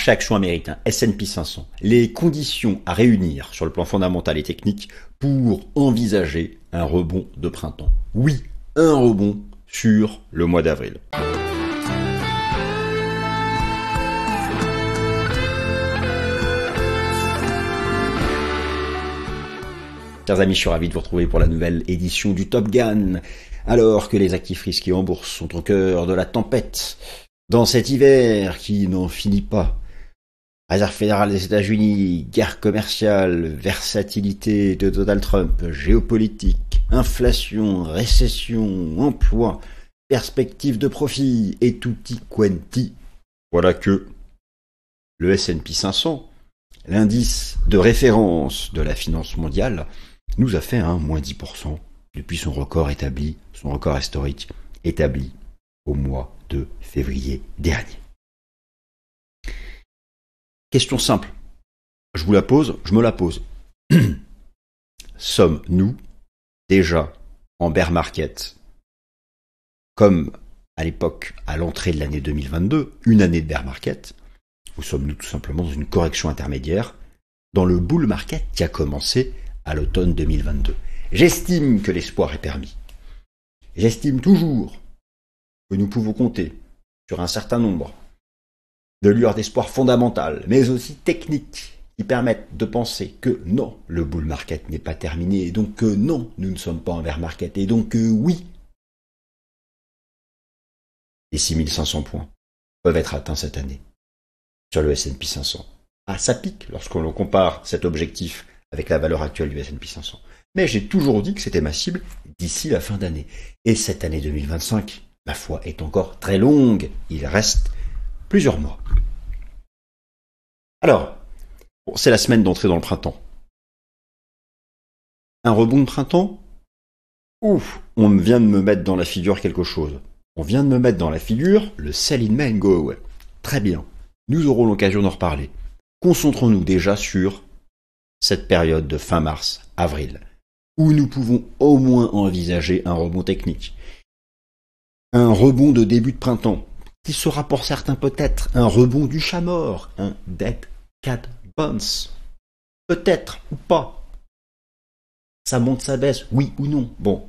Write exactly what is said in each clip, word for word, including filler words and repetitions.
marché action américain, S and P cinq cents, les conditions à réunir sur le plan fondamental et technique pour envisager un rebond de printemps. Oui, un rebond sur le mois d'avril. Chers amis, je suis ravi de vous retrouver pour la nouvelle édition du Top Gun. Alors que les actifs risqués en bourse sont au cœur de la tempête, dans cet hiver qui n'en finit pas. Réserve fédérale des États-Unis, guerre commerciale, versatilité de Donald Trump, géopolitique, inflation, récession, emploi, perspective de profit et tutti quanti. Voilà que le S and P cinq cents, l'indice de référence de la finance mondiale, nous a fait un moins dix pour cent depuis son record établi, son record historique établi au mois de février dernier. Question simple, je vous la pose, je me la pose. Sommes-nous déjà en bear market, comme à l'époque, à l'entrée de l'année deux mille vingt-deux, une année de bear market, ou sommes-nous tout simplement dans une correction intermédiaire dans le bull market qui a commencé à l'automne deux mille vingt-deux. J'estime que l'espoir est permis. J'estime toujours que nous pouvons compter sur un certain nombre de lueurs d'espoir fondamentales, mais aussi techniques, qui permettent de penser que non, le bull market n'est pas terminé, et donc que non, nous ne sommes pas en bear market, et donc que oui, les six mille cinq cents points peuvent être atteints cette année sur le S and P cinq cents. Ah, ça pique lorsqu'on l'on compare cet objectif avec la valeur actuelle du S and P cinq cents. Mais j'ai toujours dit que c'était ma cible d'ici la fin d'année. Et cette année deux mille vingt-cinq, ma foi, est encore très longue. Il reste plusieurs mois. Alors, bon, c'est la semaine d'entrée dans le printemps. Un rebond de printemps? Ouf, on vient de me mettre dans la figure quelque chose. On vient de me mettre dans la figure le sell in May and go away. Très bien. Nous aurons l'occasion d'en reparler. Concentrons-nous déjà sur cette période de fin mars, avril, où nous pouvons au moins envisager un rebond technique. Un rebond de début de printemps, qui sera pour certains peut-être un rebond du chat mort, un dead cat bounce. Peut-être ou pas. Ça monte, ça baisse, oui ou non. Bon,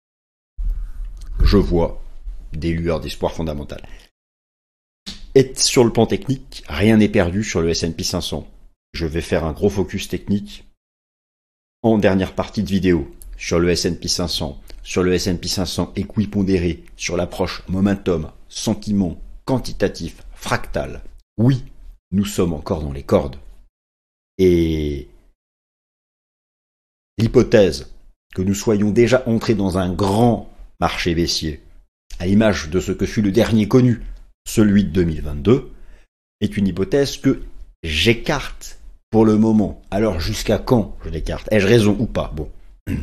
je vois des lueurs d'espoir fondamental. Et sur le plan technique, rien n'est perdu sur le S and P cinq cents. Je vais faire un gros focus technique en dernière partie de vidéo sur le S and P cinq cents, sur le S and P cinq cents équipondéré, sur l'approche momentum, sentiment, quantitatif, fractal. Oui, nous sommes encore dans les cordes. Et l'hypothèse que nous soyons déjà entrés dans un grand marché baissier, à l'image de ce que fut le dernier connu, celui de deux mille vingt-deux, est une hypothèse que j'écarte pour le moment. Alors jusqu'à quand je l'écarte? Ai-je raison ou pas? Bon.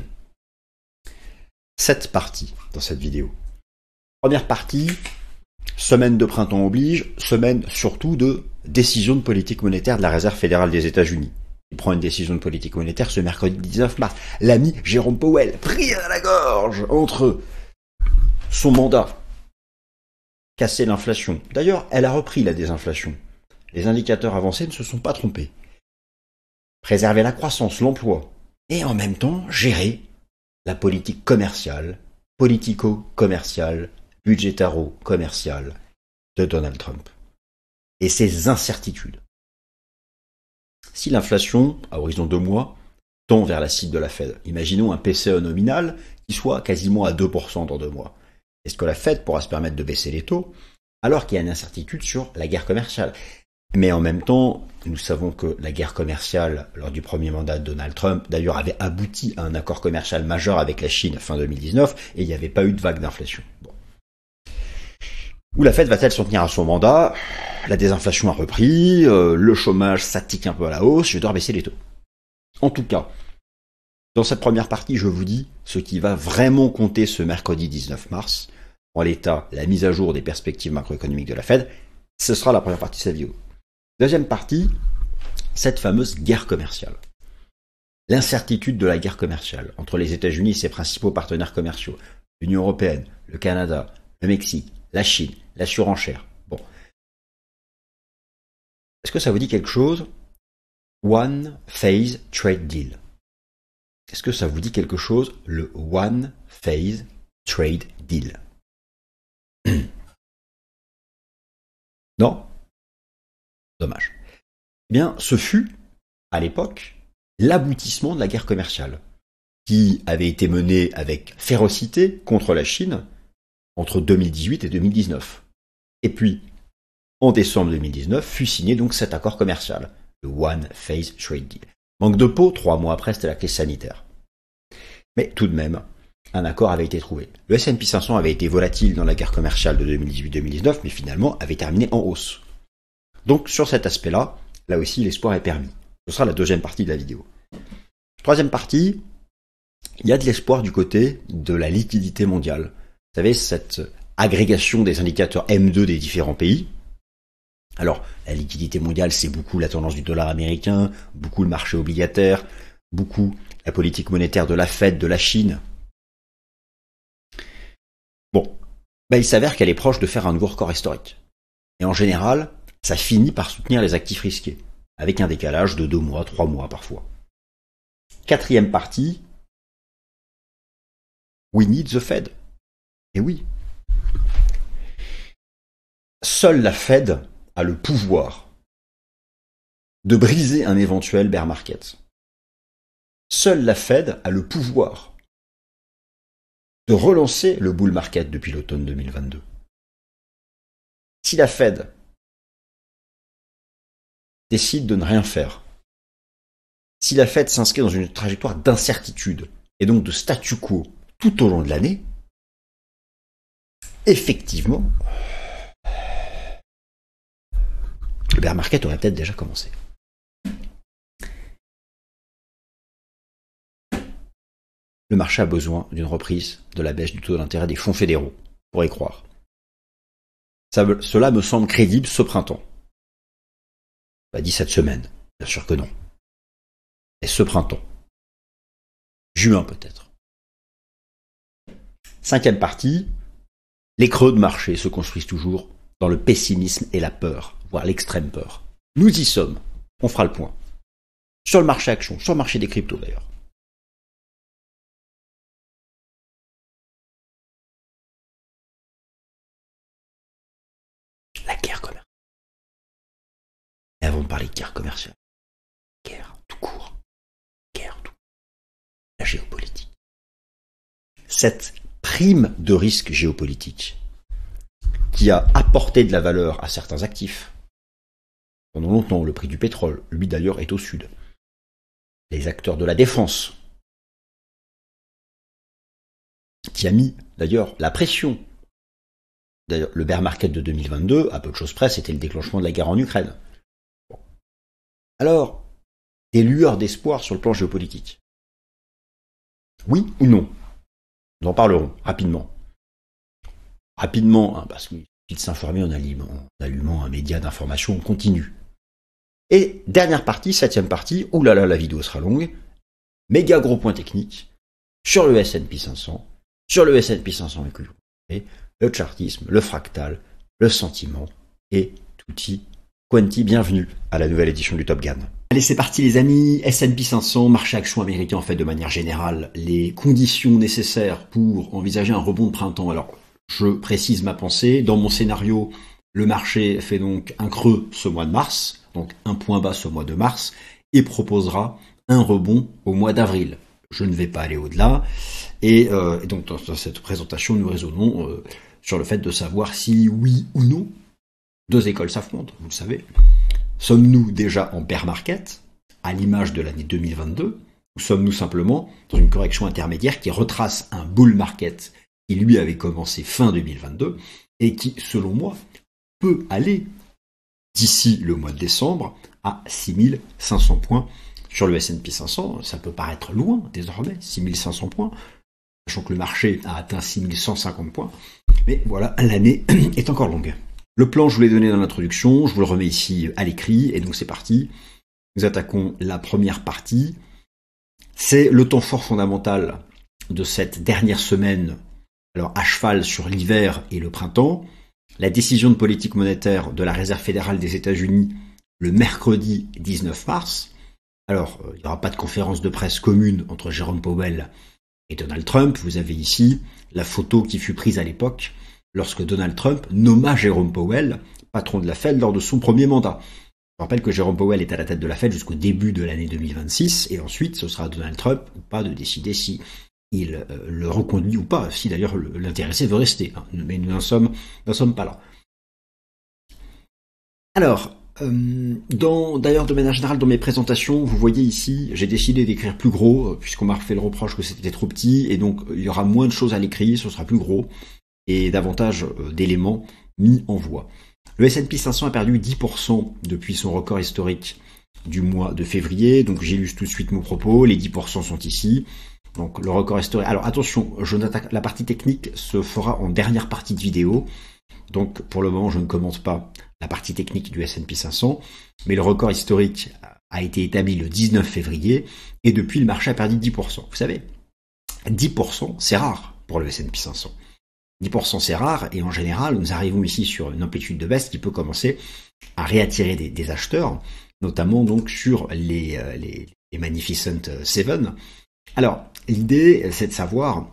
Sept parties dans cette vidéo. Première partie, semaine de printemps oblige, semaine surtout de décision de politique monétaire de la Réserve fédérale des États-Unis. Il prend une décision de politique monétaire ce mercredi dix-neuf mars. L'ami Jérôme Powell, pris à la gorge entre son mandat, casser l'inflation. D'ailleurs, elle a repris la désinflation. Les indicateurs avancés ne se sont pas trompés. Préserver la croissance, l'emploi, et en même temps gérer la politique commerciale, politico-commerciale, budgétaro-commerciale de Donald Trump. Et ses incertitudes. Si l'inflation, à horizon deux mois, tend vers la cible de la Fed, imaginons un P C E nominal qui soit quasiment à deux pour cent dans deux mois. Est-ce que la Fed pourra se permettre de baisser les taux alors qu'il y a une incertitude sur la guerre commerciale? Mais en même temps, nous savons que la guerre commerciale, lors du premier mandat de Donald Trump, d'ailleurs avait abouti à un accord commercial majeur avec la Chine fin deux mille dix-neuf, et il n'y avait pas eu de vague d'inflation. Bon. Où la Fed va-t-elle s'en tenir à son mandat? La désinflation a repris, euh, le chômage s'attique un peu à la hausse, je dois baisser les taux. En tout cas, dans cette première partie, je vous dis ce qui va vraiment compter ce mercredi dix-neuf mars, en l'état, la mise à jour des perspectives macroéconomiques de la Fed, ce sera la première partie de cette vidéo. Deuxième partie, cette fameuse guerre commerciale. L'incertitude de la guerre commerciale entre les États-Unis et ses principaux partenaires commerciaux, l'Union européenne, le Canada, le Mexique, la Chine, la surenchère. Bon. Est-ce que ça vous dit quelque chose? One Phase Trade Deal. Est-ce que ça vous dit quelque chose, le One Phase Trade Deal? Non? Dommage. Eh bien, ce fut, à l'époque, l'aboutissement de la guerre commerciale, qui avait été menée avec férocité contre la Chine entre deux mille dix-huit et deux mille dix-neuf. Et puis, en décembre deux mille dix-neuf, fut signé donc cet accord commercial, le One Phase Trade Deal. Manque de peau, trois mois après, c'était la crise sanitaire. Mais tout de même, un accord avait été trouvé. Le S and P cinq cents avait été volatile dans la guerre commerciale de deux mille dix-huit deux mille dix-neuf, mais finalement avait terminé en hausse. Donc sur cet aspect-là, là aussi l'espoir est permis. Ce sera la deuxième partie de la vidéo. Troisième partie, il y a de l'espoir du côté de la liquidité mondiale. Vous savez, cette agrégation des indicateurs M deux des différents pays. Alors, la liquidité mondiale, c'est beaucoup la tendance du dollar américain, beaucoup le marché obligataire, beaucoup la politique monétaire de la Fed, de la Chine. Bon, ben, il s'avère qu'elle est proche de faire un nouveau record historique. Et en général, ça finit par soutenir les actifs risqués, avec un décalage de deux mois, trois mois parfois. Quatrième partie, we need the Fed. Et oui. Seule la Fed a le pouvoir de briser un éventuel bear market. Seule la Fed a le pouvoir de relancer le bull market depuis l'automne deux mille vingt-deux. Si la Fed décide de ne rien faire, si la Fed s'inscrit dans une trajectoire d'incertitude et donc de statu quo tout au long de l'année, effectivement, le bear market aurait peut-être déjà commencé. Le marché a besoin d'une reprise de la baisse du taux d'intérêt des fonds fédéraux, pour y croire. Ça, cela me semble crédible ce printemps. Pas dit cette semaine, bien sûr que non. Et ce printemps. Juin peut-être. Cinquième partie, les creux de marché se construisent toujours dans le pessimisme et la peur, voire l'extrême peur. Nous y sommes, on fera le point. Sur le marché action, sur le marché des cryptos d'ailleurs. La guerre commerciale. Et avant de parler de guerre commerciale, guerre tout court, guerre tout court, la géopolitique. Cette prime de risque géopolitique qui a apporté de la valeur à certains actifs. Pendant longtemps, le prix du pétrole, lui d'ailleurs, est au sud. Les acteurs de la défense, qui a mis d'ailleurs la pression. D'ailleurs, le bear market de deux mille vingt-deux, à peu de choses près, c'était le déclenchement de la guerre en Ukraine. Bon. Alors, des lueurs d'espoir sur le plan géopolitique. Oui ou non? Nous en parlerons rapidement. Rapidement, hein, parce qu'il suffit de s'informer en allumant, en allumant un média d'information continue. Et dernière partie, septième partie, oulala, la vidéo sera longue, méga gros point technique, sur le S and P cinq cents, sur le S and P cinq cents et le chartisme, le fractal, le sentiment et tutti quanti. Bienvenue à la nouvelle édition du Top Gun. Allez, c'est parti les amis, S and P cinq cents, marché action américain en fait de manière générale, les conditions nécessaires pour envisager un rebond de printemps. Alors, je précise ma pensée, dans mon scénario, le marché fait donc un creux ce mois de mars, donc un point bas ce mois de mars, et proposera un rebond au mois d'avril. Je ne vais pas aller au-delà, et, euh, et donc dans, dans cette présentation, nous raisonnons euh, sur le fait de savoir si oui ou non, deux écoles s'affrontent, vous le savez. Sommes-nous déjà en bear market, à l'image de l'année deux mille vingt-deux, ou sommes-nous simplement dans une correction intermédiaire qui retrace un bull market qui lui avait commencé fin deux mille vingt-deux, et qui, selon moi, peut aller, d'ici le mois de décembre, à six mille cinq cents points sur le S and P cinq cents. Ça peut paraître loin, désormais, six mille cinq cents points, sachant que le marché a atteint six mille cent cinquante points. Mais voilà, l'année est encore longue. Le plan, je vous l'ai donné dans l'introduction, je vous le remets ici à l'écrit, et donc c'est parti. Nous attaquons la première partie. C'est le temps fort fondamental de cette dernière semaine, alors à cheval sur l'hiver et le printemps. La décision de politique monétaire de la Réserve fédérale des États-Unis le mercredi dix-neuf mars. Alors, il n'y aura pas de conférence de presse commune entre Jérôme Powell et Donald Trump. Vous avez ici la photo qui fut prise à l'époque lorsque Donald Trump nomma Jérôme Powell patron de la Fed lors de son premier mandat. Je rappelle que Jérôme Powell est à la tête de la Fed jusqu'au début de l'année deux mille vingt-six, et ensuite ce sera Donald Trump ou pas de décider si il euh, le reconduit ou pas, si d'ailleurs l'intéressé veut rester. Hein. Mais nous n'en sommes, n'en sommes pas là. Alors, euh, dans, d'ailleurs de manière générale dans mes présentations, vous voyez ici, j'ai décidé d'écrire plus gros, puisqu'on m'a fait le reproche que c'était trop petit, et donc il y aura moins de choses à l'écrit, ce sera plus gros, et davantage euh, d'éléments mis en voix. Le S and P cinq cents a perdu dix pour cent depuis son record historique du mois de février, donc j'illustre tout de suite mon propos, les dix pour cent sont ici, donc le record historique. Alors attention, je la partie technique se fera en dernière partie de vidéo, donc pour le moment je ne commente pas la partie technique du S and P cinq cents, mais le record historique a été établi le dix-neuf février, et depuis le marché a perdu dix pour cent. Vous savez, dix pour cent c'est rare pour le S and P cinq cents. dix pour cent c'est rare, et en général, nous arrivons ici sur une amplitude de baisse qui peut commencer à réattirer des, des acheteurs, notamment donc sur les, les, les Magnificent Seven. Alors, l'idée, c'est de savoir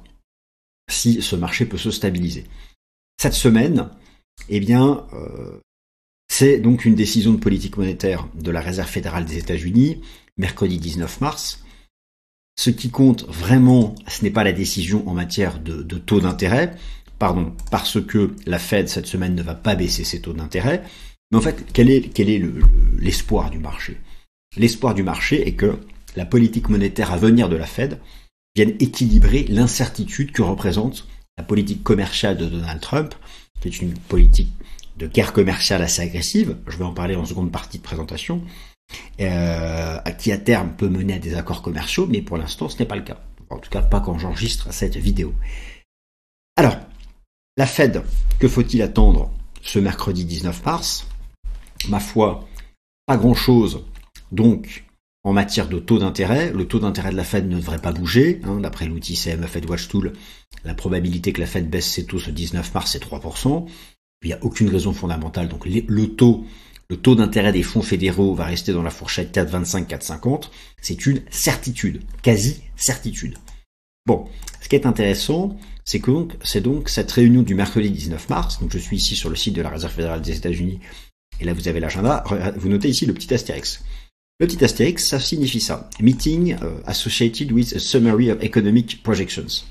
si ce marché peut se stabiliser. Cette semaine, eh bien, euh, c'est donc une décision de politique monétaire de la Réserve fédérale des États-Unis, mercredi dix-neuf mars. Ce qui compte vraiment, ce n'est pas la décision en matière de, de taux d'intérêt, pardon, parce que la Fed cette semaine ne va pas baisser ses taux d'intérêt. Mais en fait, quel est, quel est le, le, l'espoir du marché? L'espoir du marché est que la politique monétaire à venir de la Fed vienne équilibrer l'incertitude que représente la politique commerciale de Donald Trump, qui est une politique de guerre commerciale assez agressive, je vais en parler en seconde partie de présentation, euh, qui à terme peut mener à des accords commerciaux, mais pour l'instant ce n'est pas le cas. En tout cas pas quand j'enregistre cette vidéo. Alors, la Fed, que faut-il attendre ce mercredi dix-neuf mars? Ma foi, pas grand-chose. Donc, en matière de taux d'intérêt, le taux d'intérêt de la Fed ne devrait pas bouger. Hein, d'après l'outil C M E Fed Watch Tool, la probabilité que la Fed baisse ses taux ce dix-neuf mars est trois pour cent. Il n'y a aucune raison fondamentale. Donc, les, le taux, le taux d'intérêt des fonds fédéraux va rester dans la fourchette quatre virgule vingt-cinq à quatre virgule cinquante. C'est une certitude, quasi-certitude. Bon, ce qui est intéressant, c'est que donc, c'est donc cette réunion du mercredi dix-neuf mars, donc je suis ici sur le site de la Réserve fédérale des États-Unis, et là vous avez l'agenda, vous notez ici le petit astérix. Le petit astérix, ça signifie ça, Meeting uh, associated with a summary of economic projections.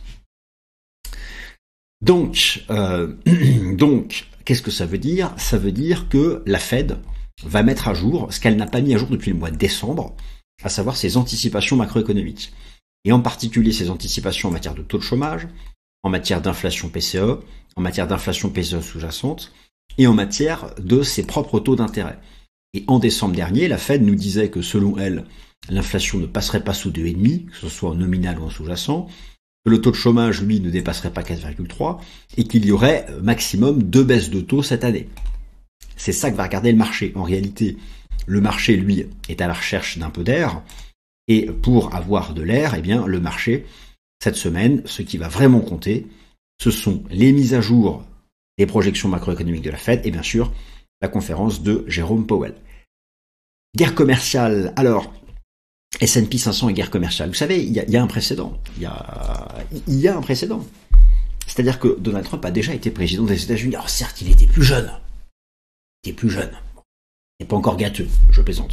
Donc, euh, donc, qu'est-ce que ça veut dire? Ça veut dire que la Fed va mettre à jour ce qu'elle n'a pas mis à jour depuis le mois de décembre, à savoir ses anticipations macroéconomiques. Et en particulier ses anticipations en matière de taux de chômage, en matière d'inflation P C E, en matière d'inflation P C E sous-jacente, et en matière de ses propres taux d'intérêt. Et en décembre dernier, la Fed nous disait que selon elle, l'inflation ne passerait pas sous deux virgule cinq, que ce soit en nominal ou en sous-jacent, que le taux de chômage, lui, ne dépasserait pas quatre virgule trois, et qu'il y aurait maximum deux baisses de taux cette année. C'est ça que va regarder le marché. En réalité, le marché, lui, est à la recherche d'un peu d'air, et pour avoir de l'air, eh bien, le marché, cette semaine, ce qui va vraiment compter, ce sont les mises à jour des projections macroéconomiques de la Fed et bien sûr la conférence de Jérôme Powell. Guerre commerciale. Alors, S and P cinq cents et guerre commerciale. Vous savez, il y a, il y a un précédent. Il y a, il y a un précédent. C'est-à-dire que Donald Trump a déjà été président des États-Unis. Alors certes, il était plus jeune. Il était plus jeune. Il n'est pas encore gâteux, je plaisante.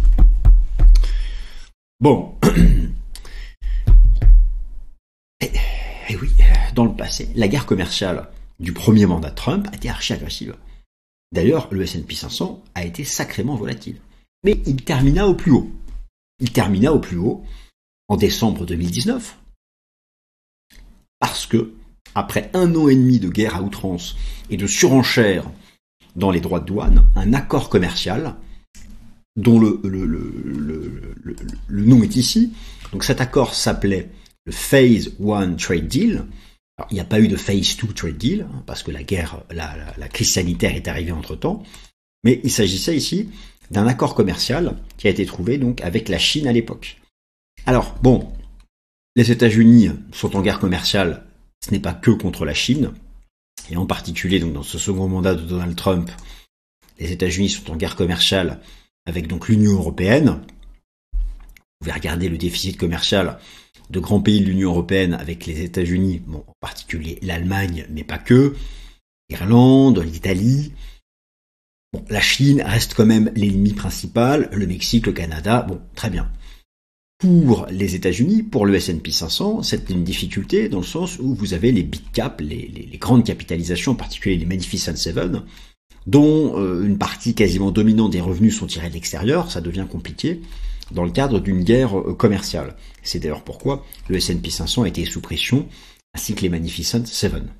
Bon. Et, et oui, dans le passé, la guerre commerciale du premier mandat de Trump a été archi-agressive. D'ailleurs, le S and P cinq cents a été sacrément volatile. Mais il termina au plus haut. Il termina au plus haut en décembre deux mille dix-neuf. Parce que, après un an et demi de guerre à outrance et de surenchère dans les droits de douane, un accord commercial dont le, le, le, le, le, le nom est ici. Donc cet accord s'appelait le Phase one Trade Deal. Alors, il n'y a pas eu de Phase two Trade Deal, hein, parce que la guerre, la, la, la crise sanitaire est arrivée entre-temps, mais il s'agissait ici d'un accord commercial qui a été trouvé donc avec la Chine à l'époque. Alors, bon, les États-Unis sont en guerre commerciale, ce n'est pas que contre la Chine, et en particulier donc dans ce second mandat de Donald Trump, les États-Unis sont en guerre commerciale avec donc l'Union européenne. Vous pouvez regarder le déficit commercial de grands pays de l'Union européenne avec les États-Unis, bon, en particulier l'Allemagne, mais pas que, l'Irlande, l'Italie. Bon, la Chine reste quand même l'ennemi principal, le Mexique, le Canada, bon, très bien. Pour les États-Unis, pour le S and P cinq cents, c'est une difficulté dans le sens où vous avez les big caps, les, les, les grandes capitalisations, en particulier les Magnificent Seven, dont euh, une partie quasiment dominante des revenus sont tirés de l'extérieur, ça devient compliqué, dans le cadre d'une guerre euh, commerciale. C'est d'ailleurs pourquoi le S and P cinq cents a été sous pression, ainsi que les Magnificent Seven.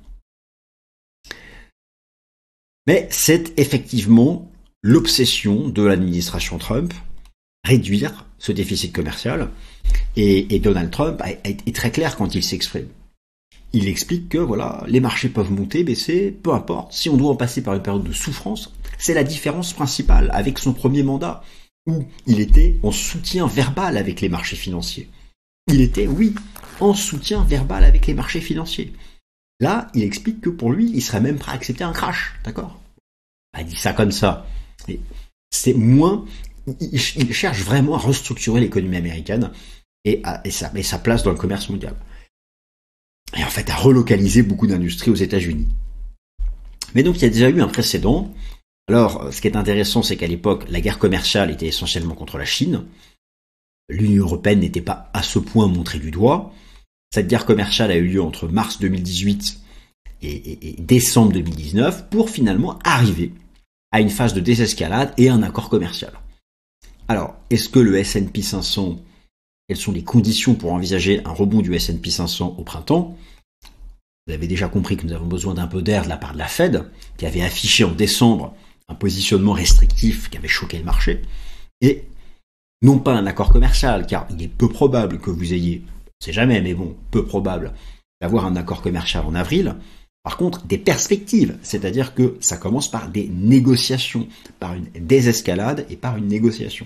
Mais c'est effectivement l'obsession de l'administration Trump, réduire ce déficit commercial, et, et Donald Trump est très clair quand il s'exprime. Il explique que voilà, les marchés peuvent monter, baisser, peu importe, si on doit en passer par une période de souffrance, c'est la différence principale avec son premier mandat, où il était en soutien verbal avec les marchés financiers. Il était, oui, en soutien verbal avec les marchés financiers. Là, il explique que pour lui, il serait même prêt à accepter un crash, d'accord ? Il dit ça comme ça. C'est moins... Il cherche vraiment à restructurer l'économie américaine et, à, et, sa, et sa place dans le commerce mondial. Et en fait, à relocaliser beaucoup d'industries aux États-Unis. Mais donc, il y a déjà eu un précédent. Alors, ce qui est intéressant, c'est qu'à l'époque, la guerre commerciale était essentiellement contre la Chine. L'Union européenne n'était pas à ce point montrée du doigt. Cette guerre commerciale a eu lieu entre mars deux mille dix-huit et, et, et décembre deux mille dix-neuf pour finalement arriver à une phase de désescalade et un accord commercial. Alors, est-ce que le S and P cinq cents, quelles sont les conditions pour envisager un rebond du S and P cinq cents au printemps? Vous avez déjà compris que nous avons besoin d'un peu d'air de la part de la Fed, qui avait affiché en décembre un positionnement restrictif qui avait choqué le marché, et non pas un accord commercial, car il est peu probable que vous ayez, on sait jamais, mais bon, peu probable d'avoir un accord commercial en avril. Par contre, des perspectives, c'est-à-dire que ça commence par des négociations, par une désescalade et par une négociation.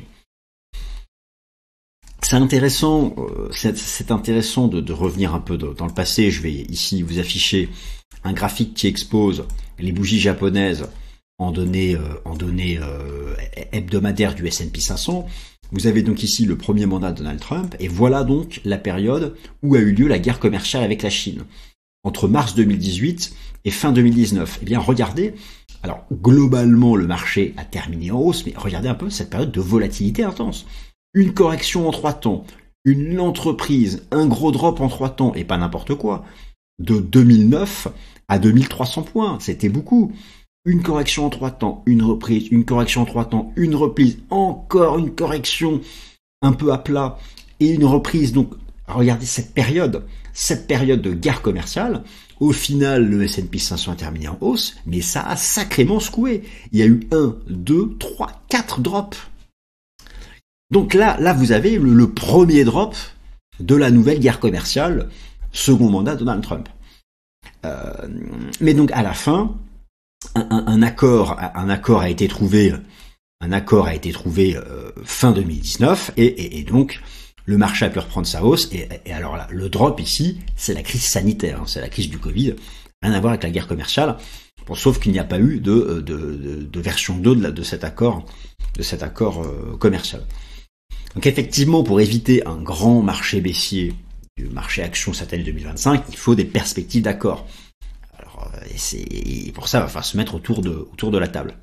C'est intéressant, euh, c'est, c'est intéressant de, de revenir un peu de, dans le passé. Je vais ici vous afficher un graphique qui expose les bougies japonaises en données, euh, en données euh, hebdomadaires du S and P cinq cents. Vous avez donc ici le premier mandat de Donald Trump, et voilà donc la période où a eu lieu la guerre commerciale avec la Chine. Entre mars deux mille dix-huit et fin deux mille dix-neuf. Eh bien, regardez, alors globalement, le marché a terminé en hausse, mais regardez un peu cette période de volatilité intense. Une correction en trois temps, une entreprise, un gros drop en trois temps, et pas n'importe quoi, de deux mille neuf à deux mille trois cents points, c'était beaucoup. Une correction en trois temps, une reprise, une correction en trois temps, une reprise, encore une correction un peu à plat, et une reprise. Donc, regardez cette période, cette période de guerre commerciale. Au final, le S and P cinq cents a terminé en hausse, mais ça a sacrément secoué. Il y a eu un, deux, trois, quatre drops. Donc là, là, vous avez le, le premier drop de la nouvelle guerre commerciale, second mandat de Donald Trump. Euh, mais donc à la fin, un, un, un accord, un accord a été trouvé, un accord a été trouvé euh, fin deux mille dix-neuf, et, et, et donc le marché a pu reprendre sa hausse. Et, et alors là, le drop ici, c'est la crise sanitaire, hein, c'est la crise du Covid, rien à voir avec la guerre commerciale. Bon, sauf qu'il n'y a pas eu de, de, de, de version deux de, la, de cet accord, de cet accord euh, commercial. Donc effectivement, pour éviter un grand marché baissier du marché action cette année deux mille vingt-cinq, il faut des perspectives d'accord. Alors, et c'est, et pour ça, il va falloir se mettre autour de, autour de la table.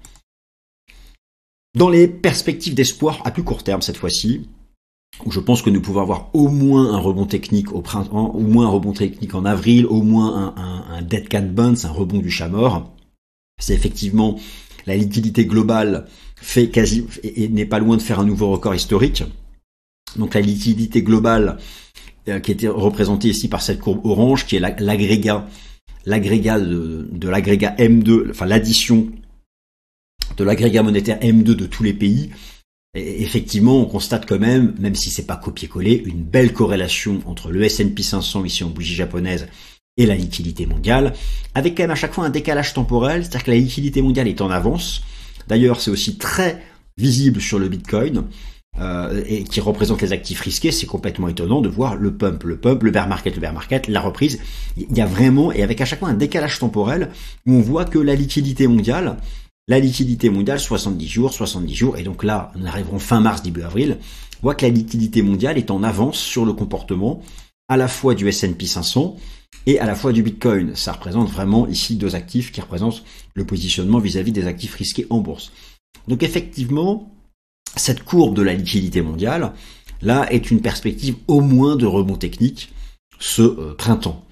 Dans les perspectives d'espoir à plus court terme cette fois-ci, où je pense que nous pouvons avoir au moins un rebond technique au printemps, au moins un rebond technique en avril, au moins un, un, un dead cat bounce, un rebond du chat mort, c'est effectivement la liquidité globale fait quasi et, et n'est pas loin de faire un nouveau record historique. Donc la liquidité globale euh, qui était représentée ici par cette courbe orange, qui est la, l'agrégat, l'agrégat de, de l'agrégat M deux, enfin l'addition de l'agrégat monétaire M deux de tous les pays. Et effectivement, on constate quand même, même si c'est pas copier-coller, une belle corrélation entre le S and P cinq cents ici en bougie japonaise et la liquidité mondiale, avec quand même à chaque fois un décalage temporel, c'est-à-dire que la liquidité mondiale est en avance. D'ailleurs, c'est aussi très visible sur le Bitcoin, euh, et qui représente les actifs risqués. C'est complètement étonnant de voir le pump, le pump, le bear market, le bear market, la reprise. Il y a vraiment, et avec à chaque fois un décalage temporel, où on voit que la liquidité mondiale, La liquidité mondiale, soixante-dix jours, soixante-dix jours, et donc là, nous arriverons fin mars, début avril, on voit que la liquidité mondiale est en avance sur le comportement à la fois du S and P cinq cents et à la fois du Bitcoin. Ça représente vraiment ici deux actifs qui représentent le positionnement vis-à-vis des actifs risqués en bourse. Donc effectivement, cette courbe de la liquidité mondiale, là, est une perspective au moins de rebond technique ce euh, printemps.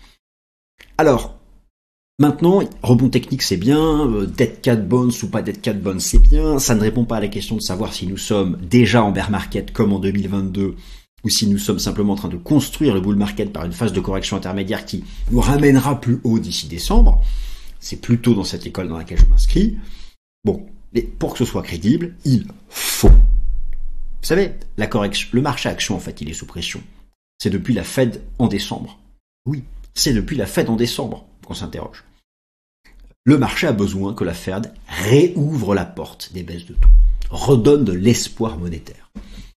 Alors, maintenant, rebond technique c'est bien, euh, dead cat bonds ou pas dead cat bonds c'est bien, ça ne répond pas à la question de savoir si nous sommes déjà en bear market comme en deux mille vingt-deux ou si nous sommes simplement en train de construire le bull market par une phase de correction intermédiaire qui nous ramènera plus haut d'ici décembre. C'est plutôt dans cette école dans laquelle je m'inscris. Bon, mais pour que ce soit crédible, il faut. Vous savez, la correction, le marché action en fait, il est sous pression. C'est depuis la Fed en décembre. Oui, c'est depuis la Fed en décembre qu'on s'interroge. Le marché a besoin que la Fed réouvre la porte des baisses de taux, redonne de l'espoir monétaire.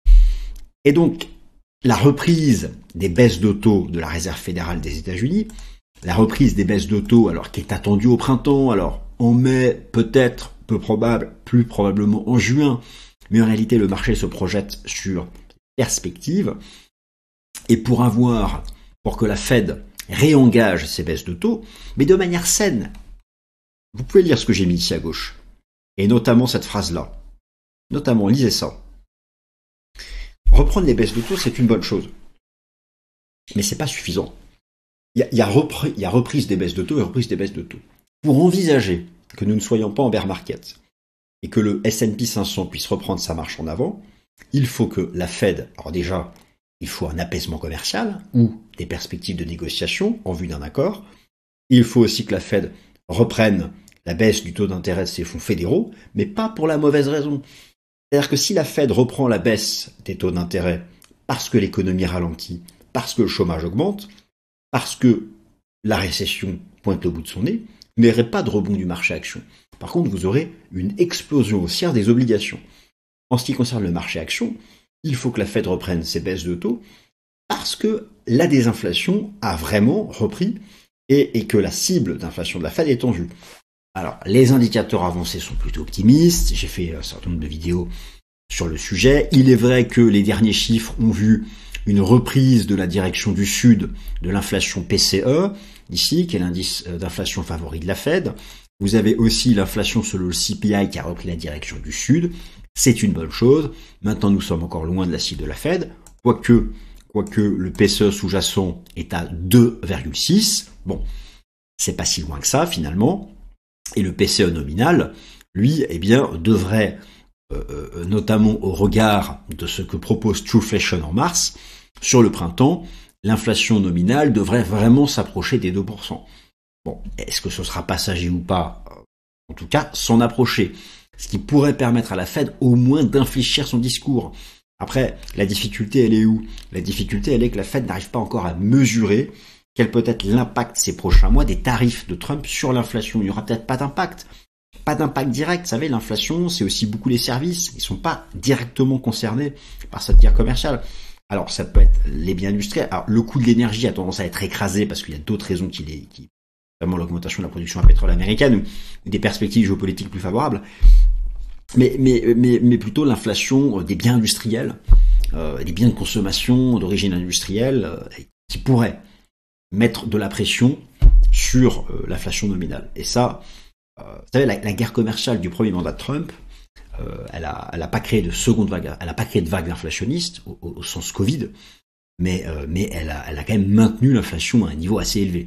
Et donc, la reprise des baisses de taux de la Réserve fédérale des États-Unis, la reprise des baisses de taux, alors qui est attendue au printemps, alors en mai, peut-être, peu probable, plus probablement en juin, mais en réalité, le marché se projette sur perspective. Et pour avoir, pour que la Fed réengage ses baisses de taux, mais de manière saine, vous pouvez lire ce que j'ai mis ici à gauche, et notamment cette phrase-là. Notamment, lisez ça. Reprendre les baisses de taux, c'est une bonne chose. Mais c'est pas suffisant. Il y a, il y a repris, il y a reprise des baisses de taux et reprise des baisses de taux. Pour envisager que nous ne soyons pas en bear market et que le S and P cinq cents puisse reprendre sa marche en avant, il faut que la Fed, alors déjà, il faut un apaisement commercial ou des perspectives de négociation en vue d'un accord. Il faut aussi que la Fed reprenne la baisse du taux d'intérêt de ses fonds fédéraux, mais pas pour la mauvaise raison. C'est-à-dire que si la Fed reprend la baisse des taux d'intérêt parce que l'économie ralentit, parce que le chômage augmente, parce que la récession pointe au bout de son nez, vous n'aurez pas de rebond du marché action. Par contre, vous aurez une explosion haussière des obligations. En ce qui concerne le marché action, il faut que la Fed reprenne ses baisses de taux parce que la désinflation a vraiment repris et, et que la cible d'inflation de la Fed est en vue. Alors, les indicateurs avancés sont plutôt optimistes. J'ai fait un certain nombre de vidéos sur le sujet. Il est vrai que les derniers chiffres ont vu une reprise de la direction du sud de l'inflation P C E, ici, qui est l'indice d'inflation favori de la Fed. Vous avez aussi l'inflation selon le C P I qui a repris la direction du sud. C'est une bonne chose. Maintenant, nous sommes encore loin de la cible de la Fed, quoique, quoique le P C E sous-jacent est à deux virgule six. Bon, c'est pas si loin que ça, finalement. Et le P C E nominal, lui, eh bien, devrait, euh, notamment au regard de ce que propose Trueflation en mars, sur le printemps, l'inflation nominale devrait vraiment s'approcher des deux pour cent. Bon, est-ce que ce sera passager ou pas? En tout cas, s'en approcher. Ce qui pourrait permettre à la Fed au moins d'infléchir son discours. Après, la difficulté, elle est où? La difficulté, elle est que la Fed n'arrive pas encore à mesurer quel peut être l'impact ces prochains mois des tarifs de Trump sur l'inflation. Il n'y aura peut-être pas d'impact. Pas d'impact direct. Vous savez, l'inflation, c'est aussi beaucoup les services. Ils ne sont pas directement concernés par cette guerre commerciale. Alors, ça peut être les biens industriels. Alors, le coût de l'énergie a tendance à être écrasé parce qu'il y a d'autres raisons qui les, qui, notamment l'augmentation de la production à pétrole américaine ou des perspectives géopolitiques plus favorables. Mais, mais, mais, mais plutôt l'inflation des biens industriels, euh, des biens de consommation d'origine industrielle, euh, qui pourraient mettre de la pression sur euh, l'inflation nominale. Et ça, euh, vous savez, la, la guerre commerciale du premier mandat de Trump, euh, elle a, elle a pas créé de seconde vague, elle a pas créé de vague inflationniste au, au, au sens Covid, mais, euh, mais elle a, elle a quand même maintenu l'inflation à un niveau assez élevé.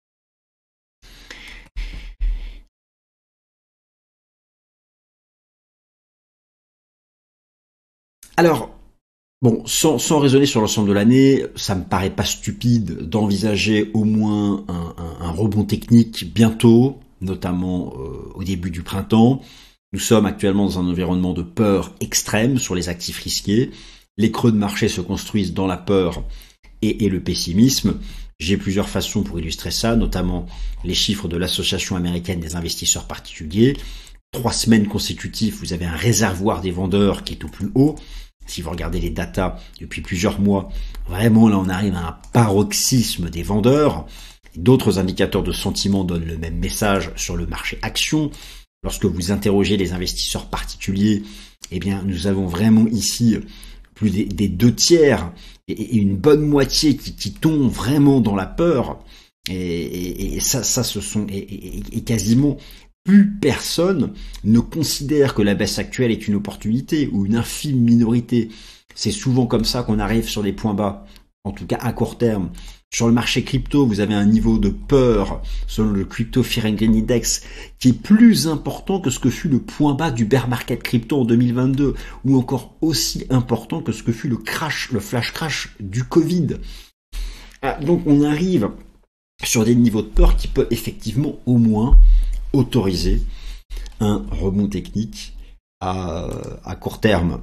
Alors, bon, sans, sans raisonner sur l'ensemble de l'année, ça me paraît pas stupide d'envisager au moins un, un, un rebond technique bientôt, notamment euh, au début du printemps. Nous sommes actuellement dans un environnement de peur extrême sur les actifs risqués. Les creux de marché se construisent dans la peur et, et le pessimisme. J'ai plusieurs façons pour illustrer ça, notamment les chiffres de l'Association américaine des investisseurs particuliers. Trois semaines consécutives, vous avez un réservoir des vendeurs qui est au plus haut. Si vous regardez les datas depuis plusieurs mois, vraiment là on arrive à un paroxysme des vendeurs. D'autres indicateurs de sentiment donnent le même message sur le marché action. lorsque vous interrogez les investisseurs particuliers, eh bien, nous avons vraiment ici plus des, des deux tiers et, et une bonne moitié qui, qui tombent vraiment dans la peur. Et, et, et ça, ça, ce sont et, et, et quasiment plus personne ne considère que la baisse actuelle est une opportunité ou une infime minorité. C'est souvent comme ça qu'on arrive sur des points bas, en tout cas à court terme. Sur le marché crypto, vous avez un niveau de peur, selon le Crypto Fear and Greed Index, qui est plus important que ce que fut le point bas du bear market crypto en deux mille vingt-deux, ou encore aussi important que ce que fut le crash, le flash crash du Covid. Ah, donc on arrive sur des niveaux de peur qui peuvent effectivement au moins autoriser un rebond technique à, à court terme.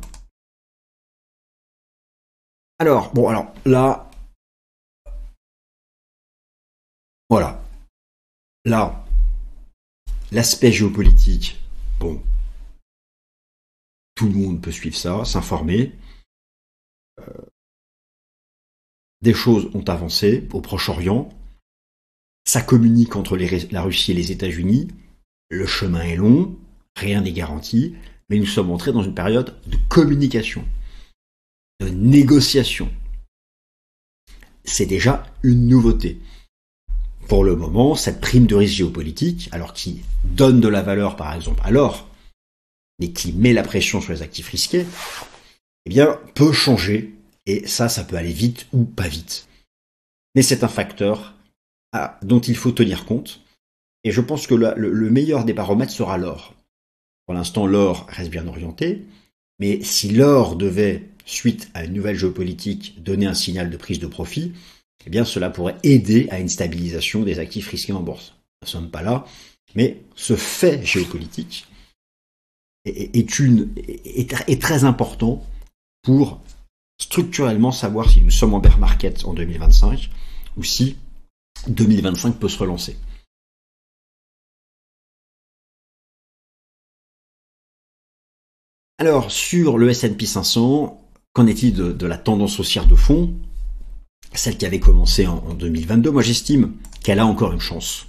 Alors, bon, alors là, voilà. Là, l'aspect géopolitique, bon, tout le monde peut suivre ça, s'informer. Euh, des choses ont avancé au Proche-Orient. Ça communique entre les, la Russie et les États-Unis. Le chemin est long, rien n'est garanti, mais nous sommes entrés dans une période de communication, de négociation. C'est déjà une nouveauté. Pour le moment, cette prime de risque géopolitique, alors qui donne de la valeur par exemple à l'or, mais qui met la pression sur les actifs risqués, eh bien, peut changer, et ça, ça peut aller vite ou pas vite. Mais c'est un facteur à, dont il faut tenir compte, et je pense que le, le, le meilleur des baromètres sera l'or. Pour l'instant, l'or reste bien orienté, mais si l'or devait, suite à une nouvelle géopolitique, donner un signal de prise de profit, eh bien cela pourrait aider à une stabilisation des actifs risqués en bourse. Nous ne sommes pas là, mais ce fait géopolitique est, est, une, est, est très important pour structurellement savoir si nous sommes en bear market en deux mille vingt-cinq ou si deux mille vingt-cinq peut se relancer. Alors, sur le S and P cinq cents, qu'en est-il de, de la tendance haussière de fond, celle qui avait commencé en, en deux mille vingt-deux? Moi, j'estime qu'elle a encore une chance.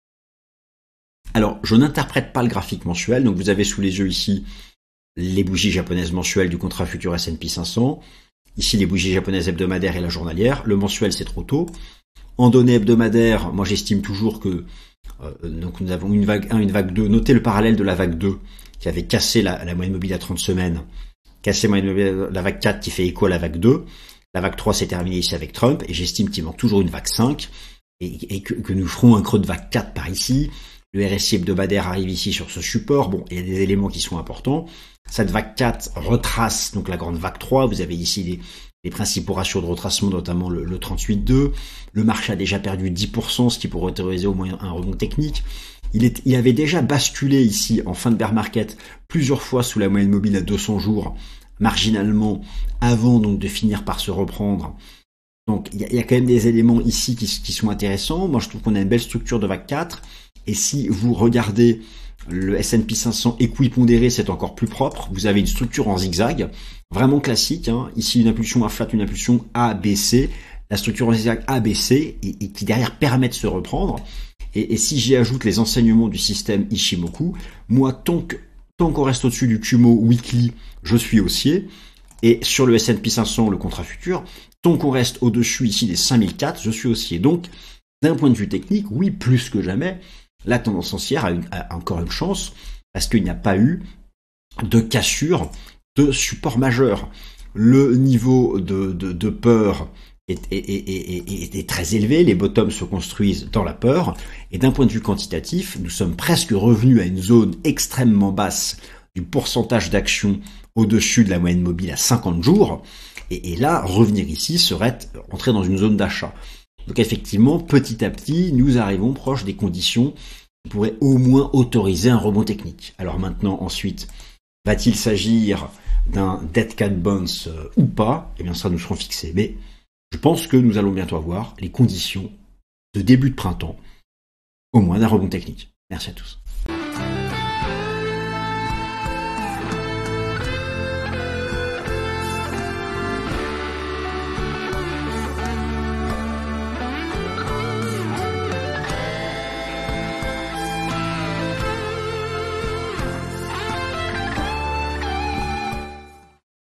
Alors, je n'interprète pas le graphique mensuel, donc vous avez sous les yeux ici les bougies japonaises mensuelles du contrat futur S and P cinq cents, ici les bougies japonaises hebdomadaires et la journalière. Le mensuel, c'est trop tôt. En données hebdomadaires, moi, j'estime toujours que euh, donc nous avons une vague un, une vague deux. Notez le parallèle de la vague deux, qui avait cassé la, la moyenne mobile à trente semaines, cassé la moyenne mobile, la vague quatre qui fait écho à la vague deux. La vague trois s'est terminée ici avec Trump, et j'estime qu'il manque toujours une vague cinq, et, et que, que nous ferons un creux de vague quatre par ici. Le R S I hebdomadaire arrive ici sur ce support. Bon, il y a des éléments qui sont importants. Cette vague quatre retrace donc la grande vague trois. Vous avez ici les, les principaux ratios de retracement, notamment le, le trente-huit deux. Le marché a déjà perdu dix pour cent, ce qui pourrait autoriser au moins un rebond technique. Il, est, il avait déjà basculé ici en fin de bear market plusieurs fois sous la moyenne mobile à deux cents jours, marginalement, avant donc de finir par se reprendre. Donc il y a, il y a quand même des éléments ici qui, qui sont intéressants. Moi je trouve qu'on a une belle structure de vague quatre. Et si vous regardez le S and P cinq cents équipondéré, c'est encore plus propre. Vous avez une structure en zigzag, vraiment classique. Hein. Ici une impulsion A flat, une impulsion A B C. La structure en zigzag A B C et, et qui derrière permet de se reprendre. Et, et si j'y ajoute les enseignements du système Ishimoku, moi tant que tant qu'on reste au-dessus du Kumo Weekly, je suis haussier. Et sur le S and P cinq cents, le contrat futur, tant qu'on reste au-dessus ici des cinq mille quatre, je suis haussier. Donc, d'un point de vue technique, oui, plus que jamais, la tendance haussière a, une, a encore une chance parce qu'il n'y a pas eu de cassure de support majeur. Le niveau de, de, de peur est, est, est, est, est très élevé, les bottoms se construisent dans la peur, et d'un point de vue quantitatif, nous sommes presque revenus à une zone extrêmement basse du pourcentage d'actions au-dessus de la moyenne mobile à cinquante jours, et, et là, revenir ici serait entrer dans une zone d'achat. Donc effectivement, petit à petit, nous arrivons proche des conditions qui pourraient au moins autoriser un rebond technique. Alors maintenant, ensuite, va-t-il s'agir d'un dead cat bounce euh, ou pas? Eh bien ça, nous serons fixés. Mais je pense que nous allons bientôt avoir les conditions de début de printemps, au moins d'un rebond technique. Merci à tous.